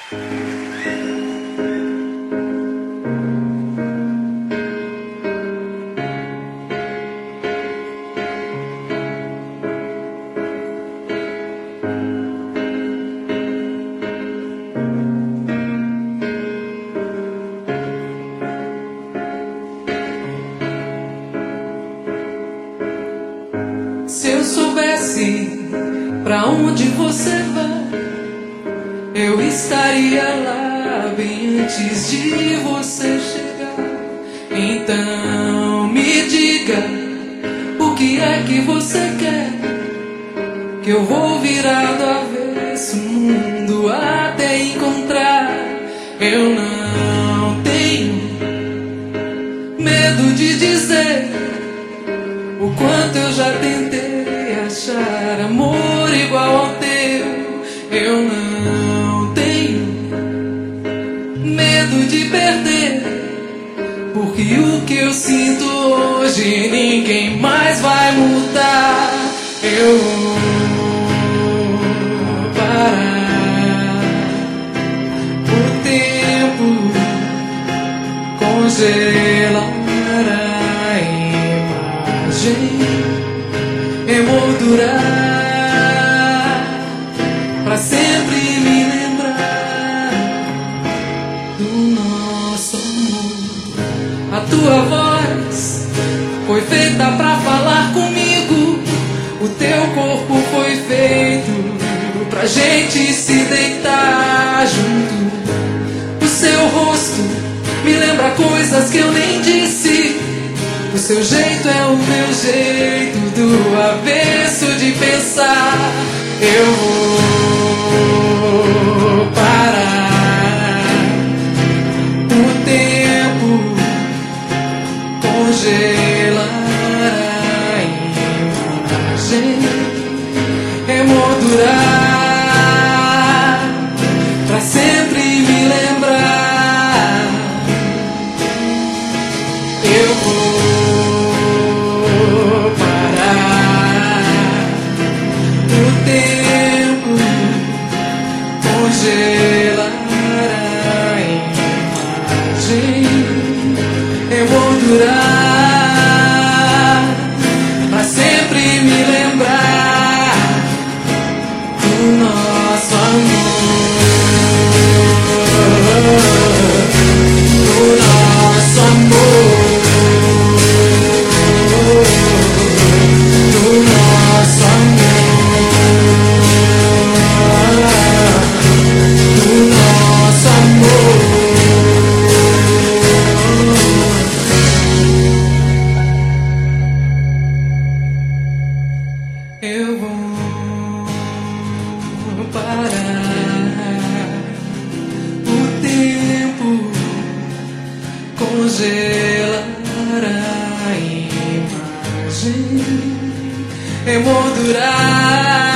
Se eu soubesse pra onde você vai, eu estaria lá bem antes de você chegar. Então me diga, o que é que você quer? Que eu vou virar do avesso o mundo até encontrar. Eu não tenho medo de dizer o quanto eu já tentei achar amor igual ao teu. Eu não tenho medo de perder, porque o que eu sinto hoje ninguém mais vai mudar. Eu vou parar o tempo, congelar a imagem, emoldurar pra sempre me lembrar do nosso amor. A tua voz foi feita pra falar comigo, o teu corpo foi feito pra gente se deitar junto. O seu rosto me lembra coisas que eu nem disse. O seu jeito é o meu jeito, do avesso de pensar. Eu vou parar o tempo, congelar a imagem, emoldurar pra sempre me lembrar. Eu vou parar o tempo, congelar a imagem, emoldurar pra sempre me lembrar do nosso amor, do nosso amor. Eu vou parar o tempo, congelar a imagem, emoldurar